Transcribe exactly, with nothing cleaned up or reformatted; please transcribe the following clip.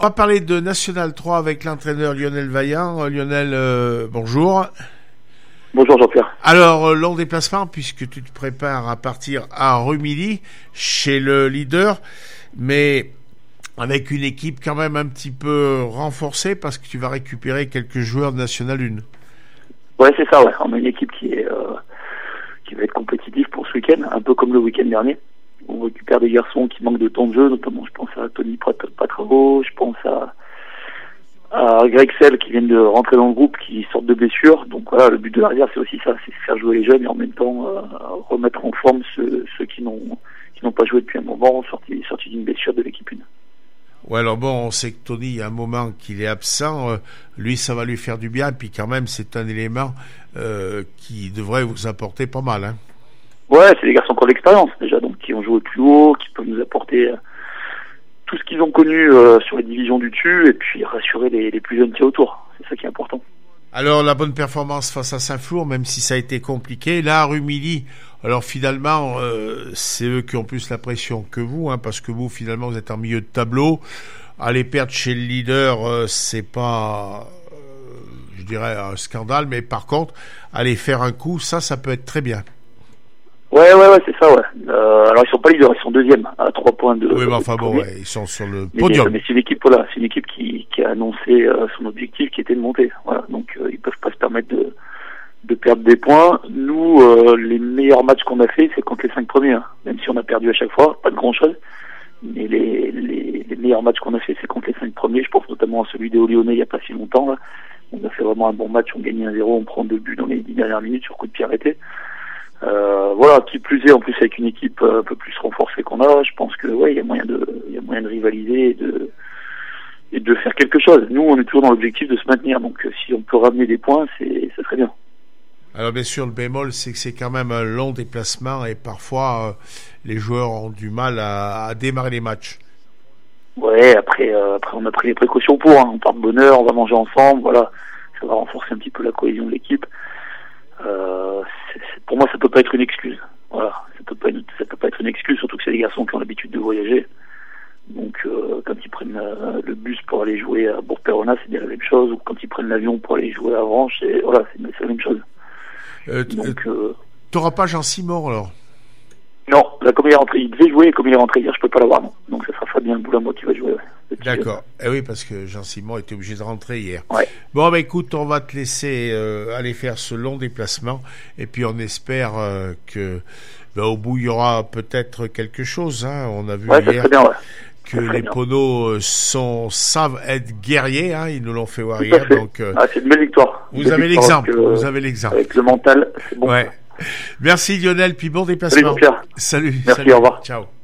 On va parler de National trois avec l'entraîneur Lionel Vaillant. Lionel, euh, bonjour. Bonjour Jean-Pierre. Alors, euh, long déplacement, puisque tu te prépares à partir à Rumilly, chez le leader, mais avec une équipe quand même un petit peu renforcée, parce que tu vas récupérer quelques joueurs de National un. Ouais, c'est ça, ouais. On a une équipe qui est euh, qui va être compétitive pour ce week-end, un peu comme le week-end dernier. On récupère des garçons qui manquent de temps de jeu, notamment je pense à Tony Patravo, je pense à, à Greg Sell qui viennent de rentrer dans le groupe, qui sortent de blessures. Donc voilà, le but de l'arrière c'est aussi ça, c'est faire jouer les jeunes et en même temps euh, remettre en forme ceux, ceux qui n'ont qui n'ont pas joué depuis un moment, sortis sortis d'une blessure de l'équipe un. Ouais, alors bon, on sait que Tony, il y a un moment qu'il est absent, euh, lui ça va lui faire du bien, puis quand même c'est un élément euh, qui devrait vous apporter pas mal, hein. Ouais, c'est des garçons qui ont l'expérience déjà, donc qui ont joué plus haut, qui peuvent nous apporter euh, tout ce qu'ils ont connu euh, sur les divisions du dessus, et puis rassurer les, les plus jeunes qui autour. C'est ça qui est important. Alors la bonne performance face à Saint-Flour, même si ça a été compliqué. Là, à Rumilly, alors finalement, euh, c'est eux qui ont plus la pression que vous, hein, parce que vous, finalement, vous êtes en milieu de tableau. Aller perdre chez le leader, euh, c'est pas, euh, je dirais, un scandale, mais par contre, aller faire un coup, ça, ça peut être très bien. Ouais, ouais, ouais, c'est ça, ouais. Euh, alors ils sont pas leaders, ils sont deuxièmes à trois points de. Oui, mais enfin bon, ouais, ils sont sur le podium. Mais, mais c'est une équipe, voilà, c'est une équipe qui, qui a annoncé euh, son objectif, qui était de monter. Voilà, donc euh, ils peuvent pas se permettre de, de perdre des points. Nous, euh, les meilleurs matchs qu'on a fait, c'est contre les cinq premiers. Hein. Même si on a perdu à chaque fois, pas de grand chose. Mais les, les, les meilleurs matchs qu'on a fait, c'est contre les cinq premiers. Je pense notamment à celui des Lyonnais il y a pas si longtemps. Là. On a fait vraiment un bon match, on gagne un zéro, on prend deux buts dans les dix dernières minutes sur coup de pied arrêté. Euh, voilà, qui plus est, en plus avec une équipe un peu plus renforcée qu'on a, je pense que ouais, il y a moyen de, il y a moyen de rivaliser et de, et de faire quelque chose. Nous, on est toujours dans l'objectif de se maintenir, donc euh, si on peut ramener des points, c'est, ça serait bien. Alors bien sûr, le bémol, c'est que c'est quand même un long déplacement et parfois euh, les joueurs ont du mal à, à démarrer les matchs. Ouais, après, euh, après on a pris les précautions pour. Hein. On part de bonne heure, on va manger ensemble, voilà, ça va renforcer un petit peu la cohésion de l'équipe. Euh, c'est, c'est, pour moi, ça peut pas être une excuse. Voilà, ça peut pas, être, ça peut pas être une excuse, surtout que c'est des garçons qui ont l'habitude de voyager. Donc, euh, quand ils prennent euh, le bus pour aller jouer à Bourg-Péronnas, c'est bien la même chose. Ou quand ils prennent l'avion pour aller jouer à Avranches, c'est voilà, c'est, c'est la même chose. Euh, Donc, euh, t'auras pas Jean-Simon alors? Non, là, comme il est rentré, il devait jouer, et comme il est rentré hier, je peux pas l'avoir, non. Donc, ça sera Fabien Boulamo qui va jouer. Ouais. D'accord. Eh oui, parce que Jean-Simon était obligé de rentrer hier. Ouais. Bon, bah écoute, on va te laisser euh, aller faire ce long déplacement, et puis on espère euh, que bah, au bout il y aura peut-être quelque chose. Hein. On a vu ouais, hier bien, ouais. que les poneaux sont savent être guerriers. Hein. Ils nous l'ont fait voir hier. Donc, euh, ah, c'est une belle victoire. Vous belle avez victoire l'exemple. avec, euh, vous avez l'exemple. Avec le mental, c'est bon. Ouais. Merci Lionel, puis bon déplacement. Salut, Pierre. Salut. Merci, salut. au revoir. Ciao.